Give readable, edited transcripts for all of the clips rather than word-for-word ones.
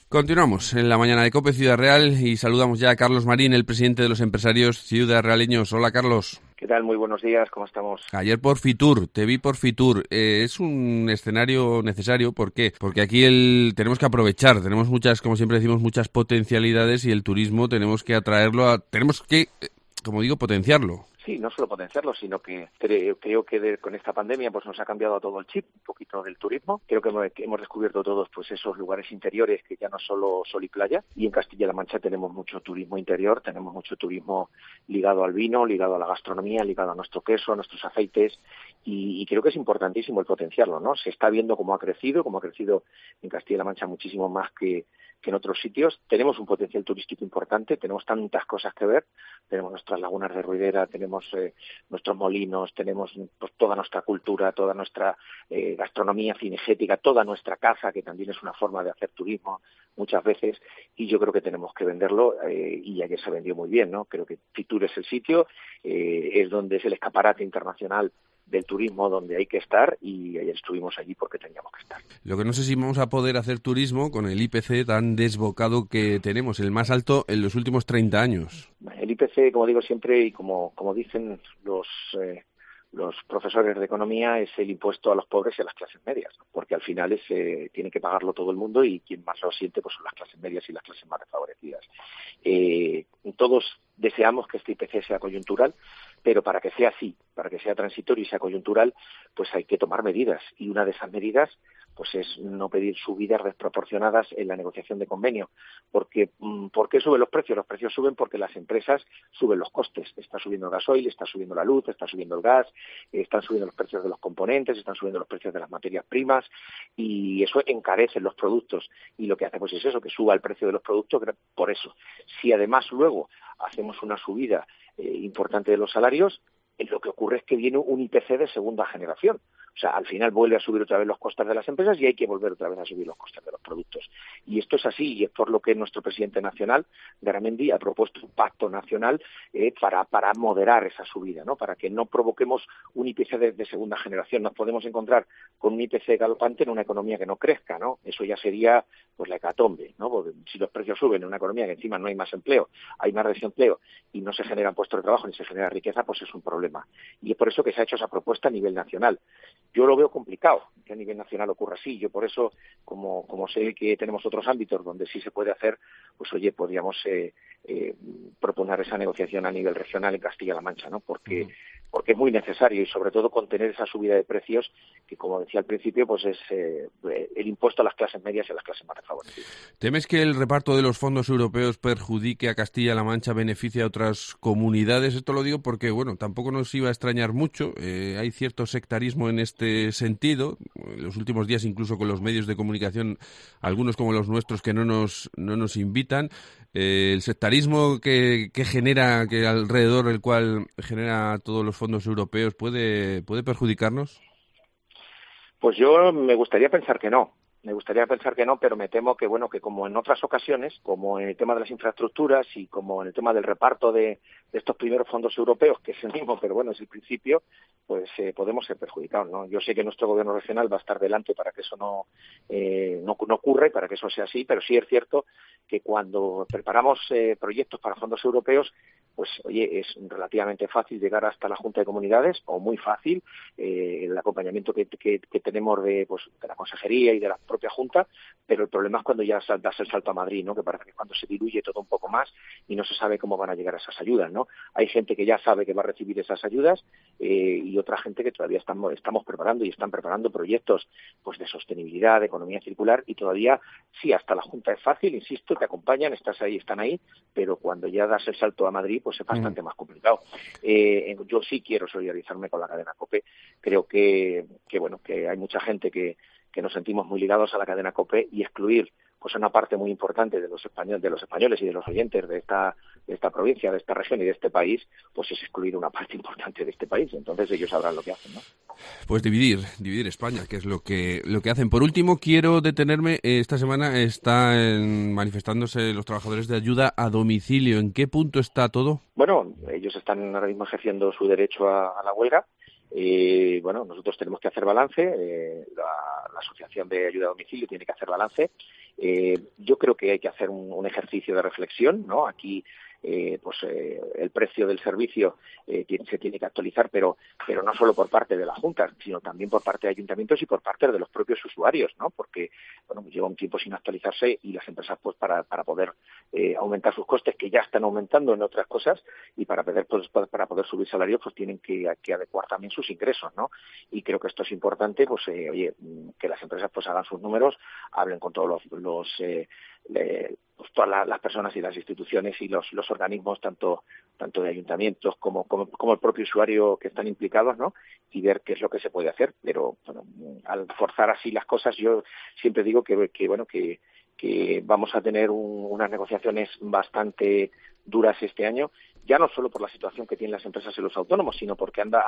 Continuamos en la mañana de COPE Ciudad Real y saludamos ya a Carlos Marín, el presidente de los empresarios ciudadrealeños. Hola, Carlos. ¿Qué tal? Muy buenos días, ¿cómo estamos? Ayer por Fitur, te vi por Fitur. Es un escenario necesario, ¿por qué? Porque aquí tenemos que aprovechar, tenemos muchas, como siempre decimos, muchas potencialidades y el turismo tenemos que atraerlo, tenemos que, como digo, potenciarlo. Sí, no solo potenciarlo, sino que creo que con esta pandemia pues nos ha cambiado todo el chip, un poquito del turismo. Creo que hemos descubierto todos pues esos lugares interiores que ya no solo sol y playa. Y en Castilla-La Mancha tenemos mucho turismo interior, tenemos mucho turismo ligado al vino, ligado a la gastronomía, ligado a nuestro queso, a nuestros aceites. Y creo que es importantísimo el potenciarlo, ¿no? Se está viendo cómo ha crecido en Castilla-La Mancha muchísimo más que en otros sitios. Tenemos un potencial turístico importante, tenemos tantas cosas que ver, tenemos nuestras lagunas de Ruidera, tenemos nuestros molinos, tenemos pues toda nuestra cultura, toda nuestra gastronomía cinegética, toda nuestra caza, que también es una forma de hacer turismo muchas veces, y yo creo que tenemos que venderlo, y ayer se vendió muy bien, ¿no? Creo que Fitur es el sitio, es donde es el escaparate internacional del turismo donde hay que estar, y ayer estuvimos allí porque teníamos que estar. Lo que no sé si vamos a poder hacer turismo con el IPC tan desbocado que tenemos, el más alto en los últimos 30 años. El IPC, como digo siempre y como dicen los profesores de economía, es el impuesto a los pobres y a las clases medias, ¿no? Porque al final tiene que pagarlo todo el mundo, y quien más lo siente pues son las clases medias y las clases más desfavorecidas. Todos deseamos que este IPC sea coyuntural, pero para que sea así, para que sea transitorio y sea coyuntural, pues hay que tomar medidas, y una de esas medidas pues es no pedir subidas desproporcionadas en la negociación de convenio. Porque ¿por qué suben los precios? Los precios suben porque las empresas suben los costes. Está subiendo el gasoil, está subiendo la luz, está subiendo el gas, están subiendo los precios de los componentes, están subiendo los precios de las materias primas, y eso encarece los productos. Y lo que hace pues es eso, que suba el precio de los productos por eso. Si además luego hacemos una subida importante de los salarios, lo que ocurre es que viene un IPC de segunda generación. O sea, al final vuelve a subir otra vez los costes de las empresas y hay que volver otra vez a subir los costes de los productos. Y esto es así, y es por lo que nuestro presidente nacional, Garamendi, ha propuesto un pacto nacional para moderar esa subida, ¿no? Para que no provoquemos un IPC de segunda generación. Nos podemos encontrar con un IPC galopante en una economía que no crezca, ¿no? Eso ya sería pues la hecatombe, ¿no? Porque si los precios suben en una economía que encima no hay más empleo, hay más desempleo y no se generan puestos de trabajo ni se genera riqueza, pues es un problema. Y es por eso que se ha hecho esa propuesta a nivel nacional. Yo lo veo complicado que a nivel nacional ocurra así. Yo por eso, como sé que tenemos otros ámbitos donde sí se puede hacer, pues oye, podríamos proponer esa negociación a nivel regional en Castilla-La Mancha, ¿no? Porque es muy necesario, y sobre todo contener esa subida de precios que, como decía al principio, pues es el impuesto a las clases medias y a las clases más desfavorecidas. ¿Temes que el reparto de los fondos europeos perjudique a Castilla-La Mancha, beneficie a otras comunidades? Esto lo digo porque, bueno, tampoco nos iba a extrañar mucho. Hay cierto sectarismo en este sentido. En los últimos días, incluso con los medios de comunicación, algunos como los nuestros, que no nos invitan. El sectarismo que genera, que alrededor del cual genera todos los fondos europeos, ¿puede perjudicarnos? Pues yo me gustaría pensar que no. Pero me temo que, bueno, que como en otras ocasiones, como en el tema de las infraestructuras y como en el tema del reparto de estos primeros fondos europeos, que es el mismo, pero bueno, es el principio, pues podemos ser perjudicados, ¿no? Yo sé que nuestro gobierno regional va a estar delante para que eso no ocurra y para que eso sea así, pero sí es cierto que cuando preparamos proyectos para fondos europeos, pues oye, es relativamente fácil llegar hasta la Junta de Comunidades, o muy fácil, el acompañamiento que tenemos de la Consejería y de la propia Junta, pero el problema es cuando ya das el salto a Madrid, ¿no? Que parece que es cuando se diluye todo un poco más y no se sabe cómo van a llegar a esas ayudas, ¿no? Hay gente que ya sabe que va a recibir esas ayudas, y otra gente que todavía estamos preparando y están preparando proyectos pues de sostenibilidad, de economía circular, y todavía sí, hasta la Junta es fácil, insisto, te acompañan, están ahí, pero cuando ya das el salto a Madrid, pues es bastante más complicado. Yo sí quiero solidarizarme con la cadena COPE. Creo que bueno, que hay mucha gente que nos sentimos muy ligados a la cadena COPE, y excluir pues una parte muy importante de los españoles y de los oyentes de esta provincia, de esta región y de este país, pues es excluir una parte importante de este país. Entonces ellos sabrán lo que hacen, ¿no? Pues dividir España, que es lo que hacen. Por último, quiero detenerme. Esta semana están manifestándose los trabajadores de ayuda a domicilio. ¿En qué punto está todo? Bueno, ellos están ahora mismo ejerciendo su derecho a la huelga. Bueno, nosotros tenemos que hacer balance, la Asociación de Ayuda a Domicilio tiene que hacer balance. Yo creo que hay que hacer un ejercicio de reflexión, ¿no? Aquí el precio del servicio se tiene que actualizar, pero no solo por parte de la Junta, sino también por parte de ayuntamientos y por parte de los propios usuarios, ¿no? Porque bueno, lleva un tiempo sin actualizarse y las empresas, pues para poder aumentar sus costes, que ya están aumentando en otras cosas, y para poder subir salarios, pues tienen que adecuar también sus ingresos, ¿no? Y creo que esto es importante, pues que las empresas pues hagan sus números, hablen con todos pues todas las personas y las instituciones y los organismos, tanto de ayuntamientos como el propio usuario que están implicados, ¿no? Y ver qué es lo que se puede hacer. Pero bueno, al forzar así las cosas, yo siempre digo que vamos a tener unas negociaciones bastante duras este año, ya no solo por la situación que tienen las empresas y los autónomos, sino porque han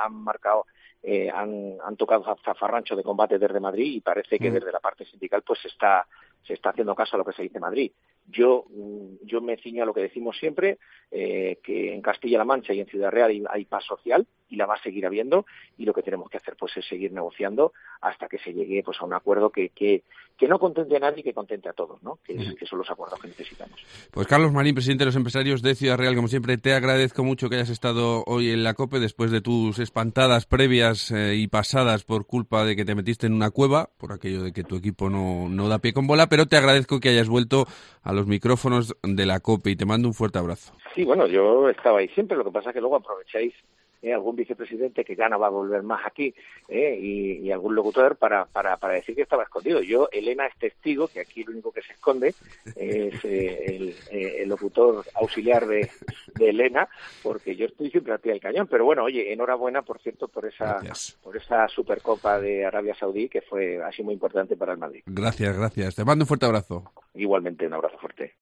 tocado zafarrancho de combate desde Madrid, y parece que desde la parte sindical pues se está haciendo caso a lo que se dice en Madrid. Yo me ciño a lo que decimos siempre, que en Castilla-La Mancha y en Ciudad Real hay paz social, y la va a seguir habiendo, y lo que tenemos que hacer pues es seguir negociando hasta que se llegue pues a un acuerdo que no contente a nadie, que contente a todos, ¿no? Que son los acuerdos que necesitamos. Pues Carlos Marín, presidente de los empresarios de Ciudad Real, como siempre, te agradezco mucho que hayas estado hoy en la COPE después de tus espantadas previas y pasadas por culpa de que te metiste en una cueva, por aquello de que tu equipo no da pie con bola, pero te agradezco que hayas vuelto a los micrófonos de la COPE y te mando un fuerte abrazo. Sí, bueno, yo estaba ahí siempre, lo que pasa es que luego aprovecháis algún vicepresidente que ya no va a volver más aquí, y algún locutor para decir que estaba escondido. Elena es testigo que aquí lo único que se esconde es el locutor auxiliar de Elena, porque yo estoy siempre al pie del cañón. Pero bueno, oye, enhorabuena, por cierto, por esa Supercopa de Arabia Saudí, que ha sido muy importante para el Madrid. Gracias. Te mando un fuerte abrazo. Igualmente, un abrazo fuerte.